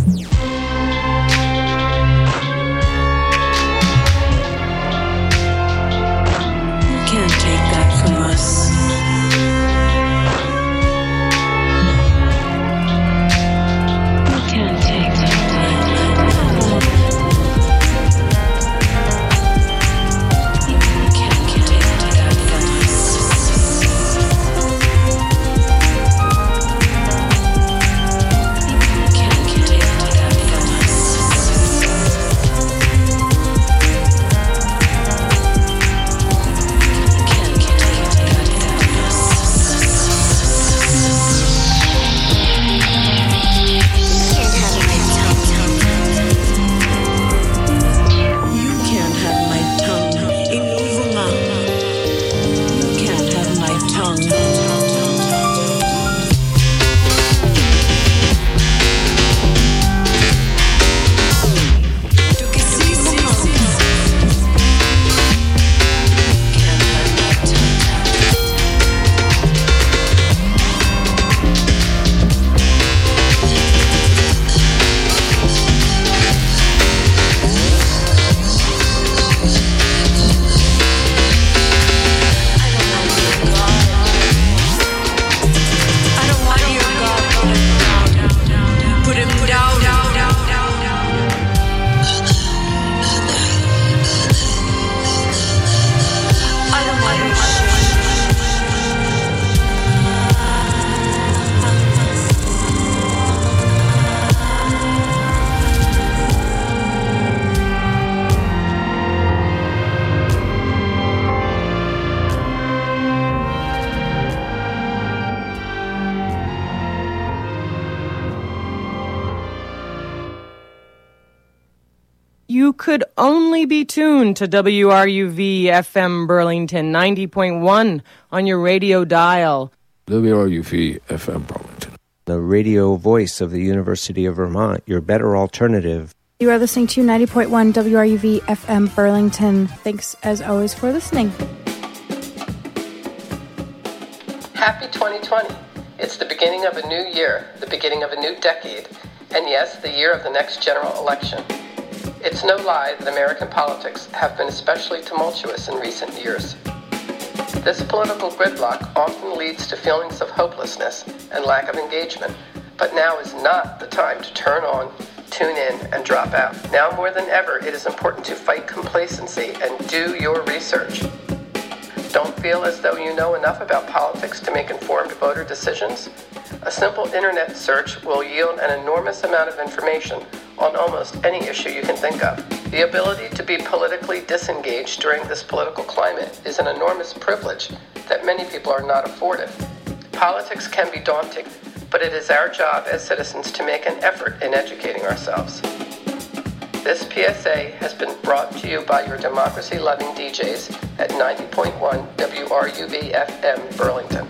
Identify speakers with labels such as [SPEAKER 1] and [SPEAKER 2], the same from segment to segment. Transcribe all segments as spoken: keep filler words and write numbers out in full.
[SPEAKER 1] You could only be tuned to W R U V F M Burlington ninety point one on your radio dial.
[SPEAKER 2] W R U V F M Burlington,
[SPEAKER 3] the radio voice of the University of Vermont, your better alternative.
[SPEAKER 4] You are listening to ninety point one W R U V F M Burlington. Thanks, as always, for listening.
[SPEAKER 5] Happy twenty twenty. It's the beginning of a new year, the beginning of a new decade, and yes, the year of the next general election. It's no lie that American politics have been especially tumultuous in recent years. This political gridlock often leads to feelings of hopelessness and lack of engagement, but now is not the time to turn on, tune in, and drop out. Now more than ever, it is important to fight complacency and do your research. Don't feel as though you know enough about politics to make informed voter decisions? A simple internet search will yield an enormous amount of information on almost any issue you can think of. The ability to be politically disengaged during this political climate is an enormous privilege that many people are not afforded. Politics can be daunting, but it is our job as citizens to make an effort in educating ourselves. This P S A has been brought to you by your democracy-loving D Js at ninety point one W R U V F M Burlington.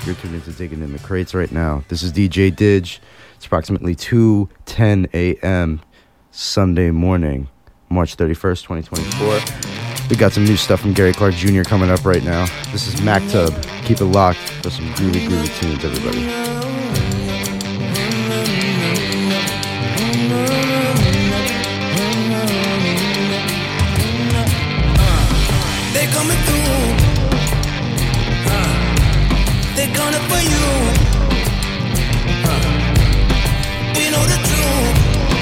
[SPEAKER 6] You're tuned into Digging in the Crates right now. This is D J Didge. It's approximately two ten a.m. Sunday morning, March thirty-first, twenty twenty-four. We got some new stuff from Gary Clark Junior coming up right now. This is Mactub. Keep it locked for some groovy, groovy tunes, everybody.
[SPEAKER 7] They're coming through. They're gonna for you. We know the truth.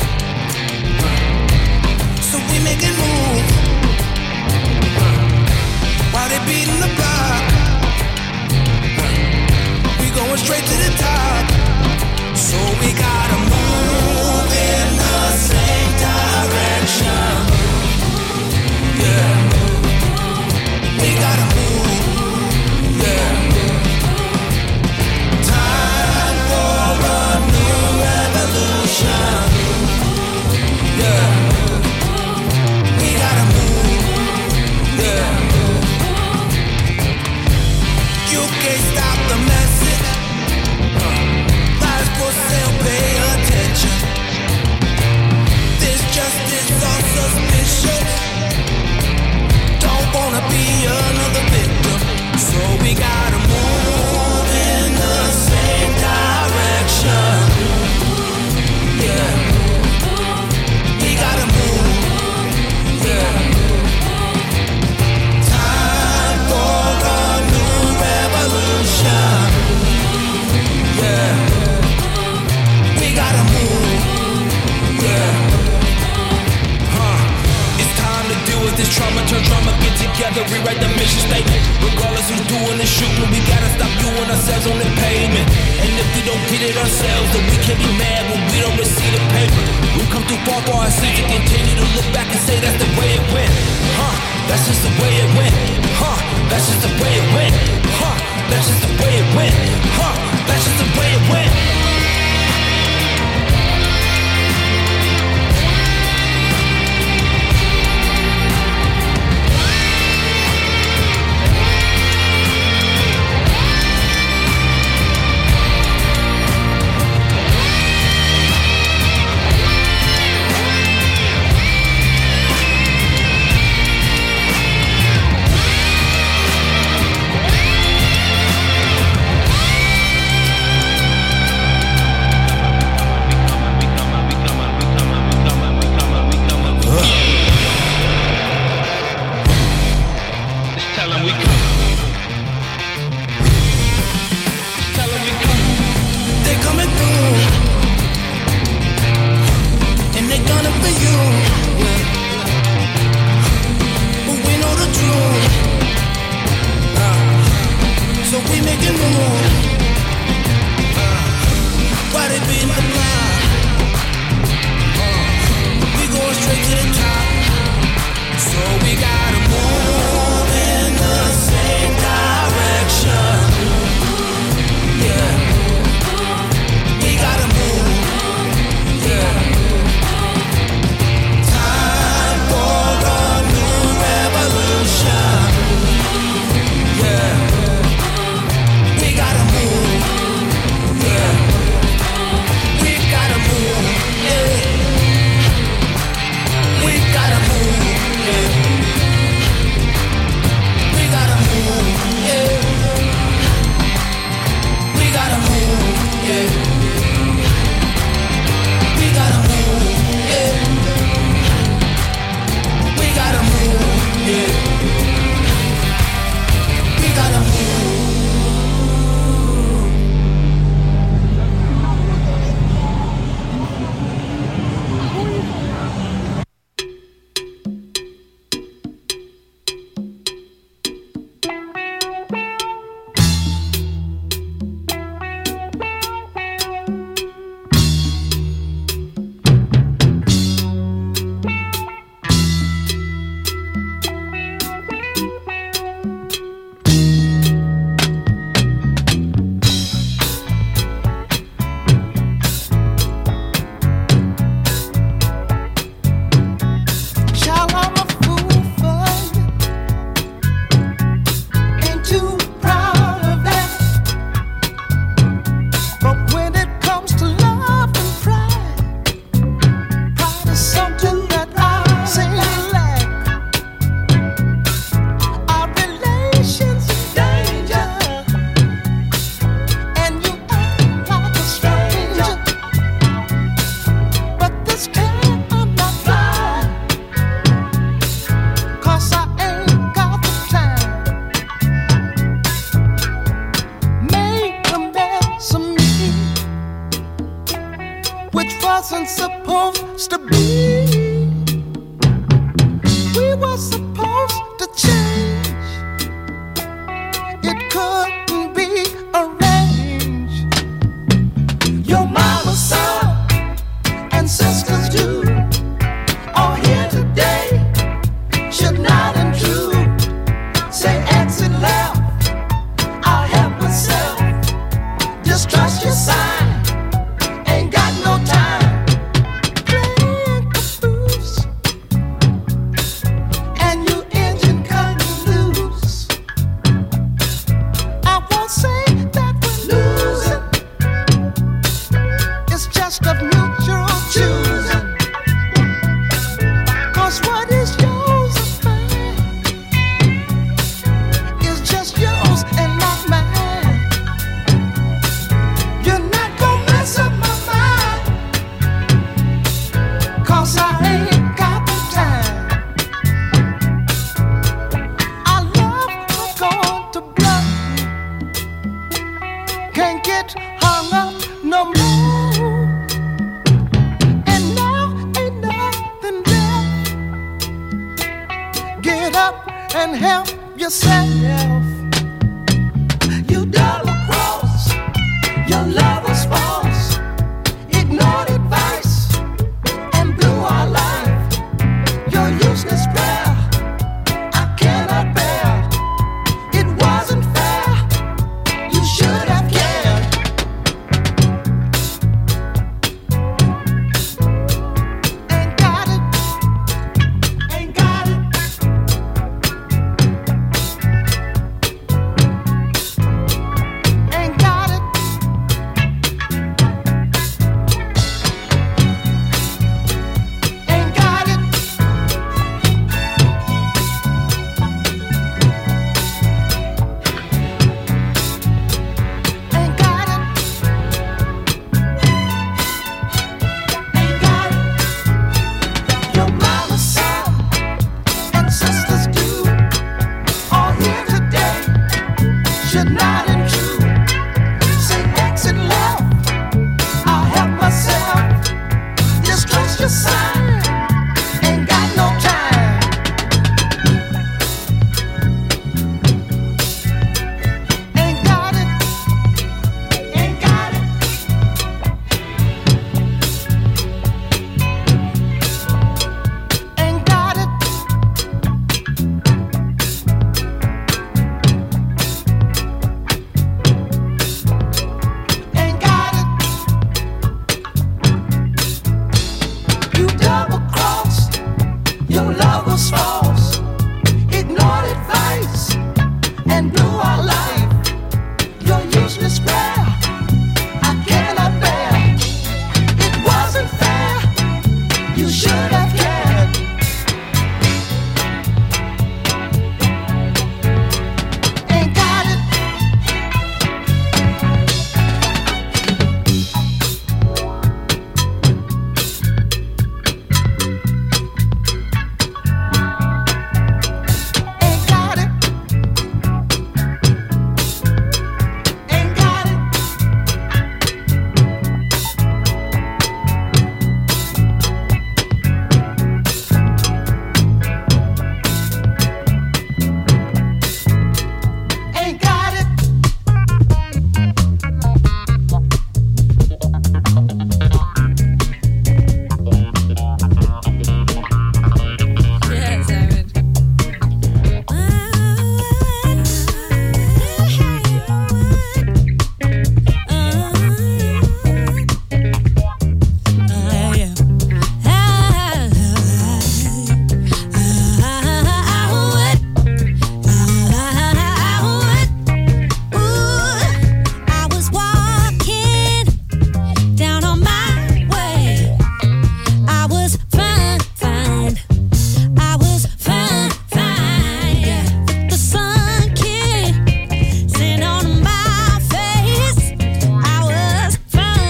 [SPEAKER 7] So we making moves. While they beating the block, we going straight to the top. So we gotta move in the same direction. Yeah. We gotta move, yeah. Time for a new revolution, yeah. We gotta move, yeah. You can't stop the message. Lies for sale, pay attention. This justice on suspicion. Don't wanna be another victim, so we gotta move in the same direction. Yeah, we gotta move. Yeah, time for a new revolution. Yeah, we gotta move. Yeah. To deal with this trauma, turn drama, get together, rewrite the mission statement. Regardless who's doing the shooting, we gotta stop viewing ourselves on the pavement. And if we don't get it ourselves, then we can be mad when we don't receive the paper. We come too far for our sins to continue to look back and say that's the way it went. Huh, that's just the way it went. Huh, that's just the way it went. Huh, that's just the way it went. Huh, that's just the way it went.
[SPEAKER 8] wasn't supposed to be. We were supposed to change. It couldn't be arranged. Your mama's son and sisters too are here today. Should not intrude. Say exit left. I'll help myself. Just trust your sign. Ain't got no time. Playing caboose. And your engine cutting loose. I won't say that we're losing. It's just a mutual choosing. Cause what is yours is mine. It's just yours and not mine. You're not gonna mess up my mind. Cause I ain't got the time. Our love will go to blood. Can't get hung up no more. And now ain't nothing left. Get up and help yourself. You double cross your love.